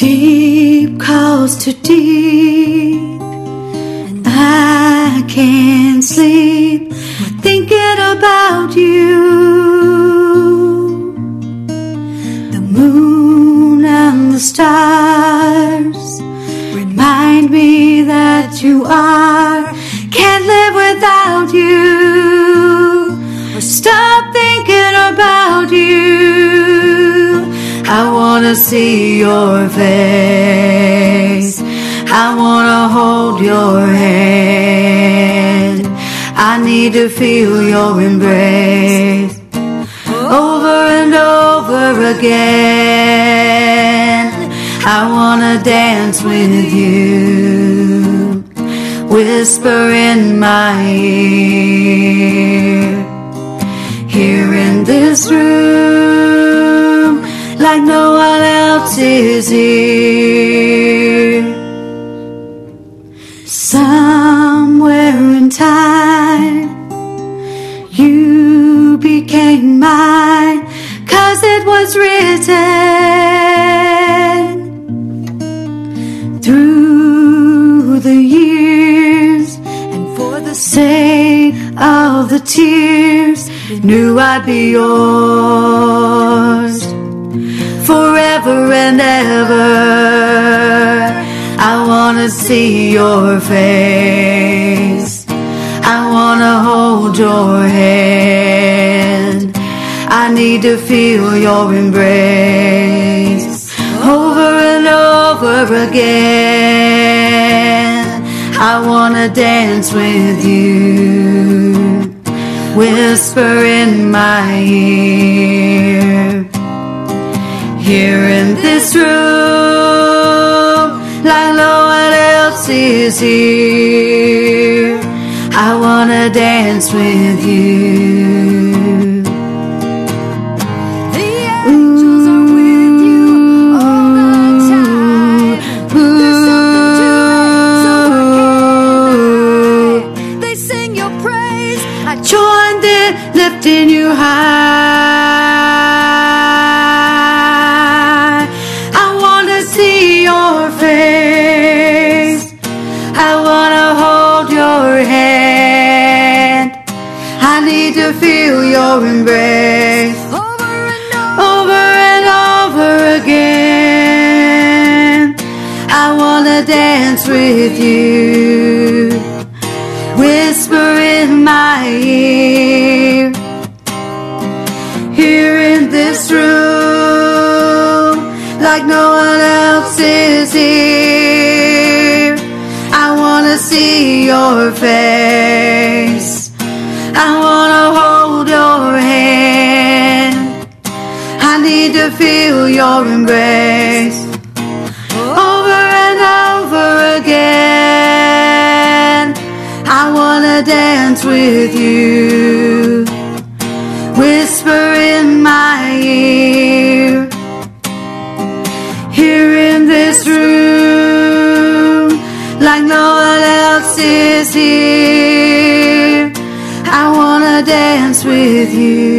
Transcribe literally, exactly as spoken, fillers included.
Deep calls to deep, and I can't sleep thinking about you. The moon and the stars remind me that you are. Can't live without you, or stop thinking about you. I wanna see your face, I wanna hold your hand, I need to feel your embrace over and over again. I wanna dance with you, whisper in my ear, here in this room, like no one else is here. Somewhere in time, you became mine, 'cause it was written. Through the years, and for the sake of the tears, knew I'd be yours forever and ever. I wanna see your face, I wanna hold your hand, I need to feel your embrace over and over again. I wanna dance with you, whisper in my ear, here in this room, like no one else is here. I wanna dance with you. The angels are with you all the time. There's something to it, so I can't deny. They sing your praise, I Joined in lifting you high. I wanna see your face, I wanna hold your hand, I need to feel your embrace over and over. over and over again. I wanna dance with you, whisper in my ear, here in this room, like no one else is here. I wanna see your face, I wanna hold your hand, I need to feel your embrace over and over again. I wanna dance with you, whisper in my ear, here in this room, like no one else is here. I wanna dance with you.